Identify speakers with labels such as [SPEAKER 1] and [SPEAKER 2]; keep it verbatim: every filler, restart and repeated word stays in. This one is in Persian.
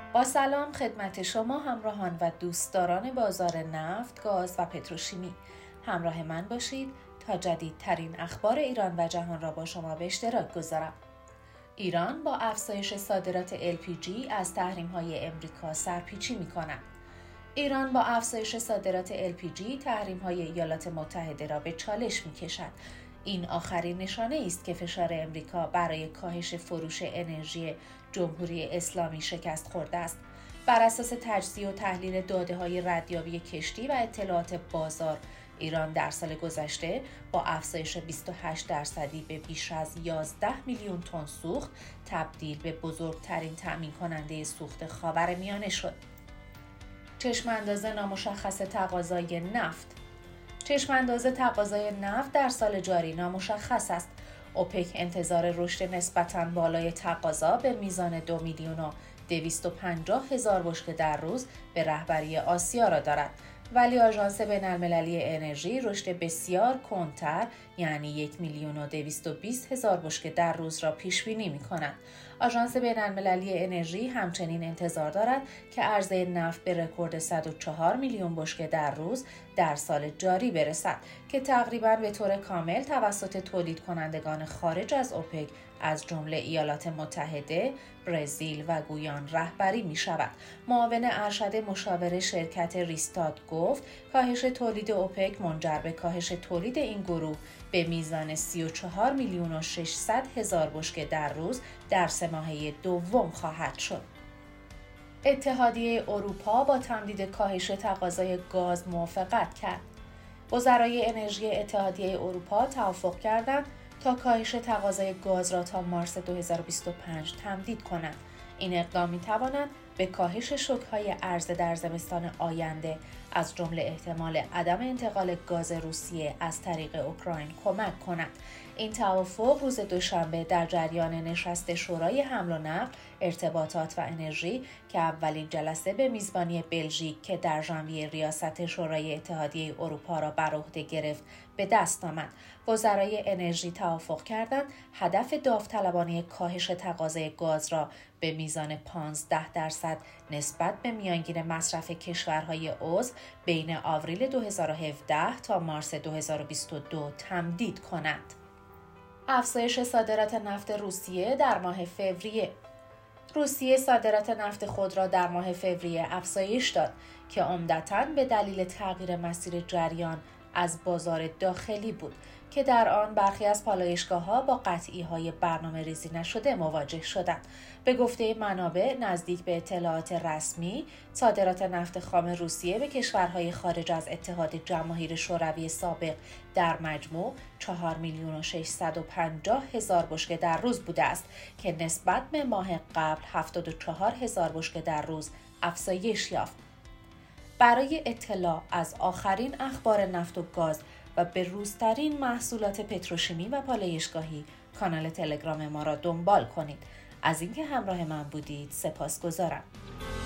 [SPEAKER 1] با سلام خدمت شما همراهان و دوستداران بازار نفت، گاز و پتروشیمی. همراه من باشید تا جدیدترین اخبار ایران و جهان را با شما به اشتراک گذارم. ایران با افزایش صادرات ال پی جی از تحریم‌های امریکا سرپیچی می‌کند. ایران با افزایش صادرات ال پی جی تحریم‌های ایالات متحده را به چالش می‌کشد. این آخرین نشانه است که فشار امریکا برای کاهش فروش انرژی جمهوری اسلامی شکست خورده است. بر اساس تجزیه و تحلیل داده‌های ردیابی کشتی و اطلاعات بازار، ایران در سال گذشته با افزایش بیست و هشت درصدی به بیش از یازده میلیون تن سوخت تبدیل به بزرگترین تأمین کننده سوخت خاورمیانه شد. چشم‌انداز نامشخص تقاضای نفت. چشم‌انداز تقاضای نفت در سال جاری نامشخص است. اوپک انتظار رشد نسبتاً بالای تقاضا به میزان دو میلیون و دویست و پنجاه هزار بشکه در روز به رهبری آسیا را دارد، ولی آژانس بین‌المللی انرژی رشد بسیار کندتر یعنی یک میلیون و دویست و بیست هزار بشکه در روز را پیش بینی می‌کند. آژانس بین‌المللی انرژی همچنین انتظار دارد که عرضه نفت به رکورد صد و چهار میلیون بشکه در روز در سال جاری برسد که تقریباً به طور کامل توسط تولید کنندگان خارج از اوپک از جمله ایالات متحده، برزیل و گویان رهبری می شود. معاون ارشد مشاور شرکت ریستات گفت کاهش تولید اوپک منجر به کاهش تولید این گروه به میزان سی و چهار میلیون و ششصد هزار بشکه در روز در سه ماهه دوم خواهد شد. اتحادیه اروپا با تمدید کاهش تقاضای گاز موافقت کرد. وزرای انرژی اتحادیه اروپا توافق کردند تا کاهش تقاضای گاز را تا مارس دو هزار و بیست و پنج تمدید کنند. این اقدام می‌تواند به کاهش شوک‌های عرضه در زمستان آینده از جمله احتمال عدم انتقال گاز روسیه از طریق اوکراین کمک کند. این توافق روز دوشنبه در جریان نشست شورای حمل و نقل، ارتباطات و انرژی که اولین جلسه به میزبانی بلژیک که در ژانویه ریاست شورای اتحادیه اروپا را بر عهده گرفت به دست آمد. وزرای انرژی توافق کردند هدف داوطلبانه کاهش تقاضای گاز را به میزان پانزده درصد نسبت به میانگین مصرف کشورهای عضو بین آوریل دو هزار و هفده تا مارس دو هزار و بیست و دو تمدید کنند. افزایش صادرات نفت روسیه در ماه فوریه. روسیه صادرات نفت خود را در ماه فوریه افزایش داد که عمدتاً به دلیل تغییر مسیر جریان از بازار داخلی بود که در آن برخی از پالایشگاه‌ها با قطعی‌های برنامه ریزی نشده مواجه شدند. به گفته منابع نزدیک به اطلاعات رسمی، صادرات نفت خام روسیه به کشورهای خارج از اتحاد جماهیر شوروی سابق در مجموع چهار میلیون و ششصد و پنجاه هزار بشکه در روز بوده است که نسبت به ماه قبل هفتاد و چهار هزار بشکه در روز افزایش یافت. برای اطلاع از آخرین اخبار نفت و گاز و به روزترین محصولات پتروشیمی و پالایشگاهی کانال تلگرام ما را دنبال کنید. از اینکه همراه من بودید سپاسگزارم.